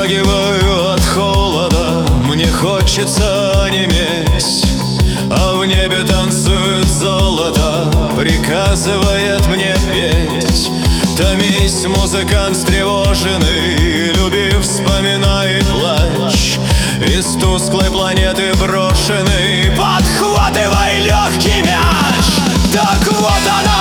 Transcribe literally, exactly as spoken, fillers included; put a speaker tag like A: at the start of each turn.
A: вздрагиваю от холода, мне хочется онеметь, а в небе танцует золото, приказывает мне петь. Томись, музыкант встревоженный, люби, вспоминай и плачь. Из тусклой планеты брошенный, подхватывай легкий мяч. Так вот она,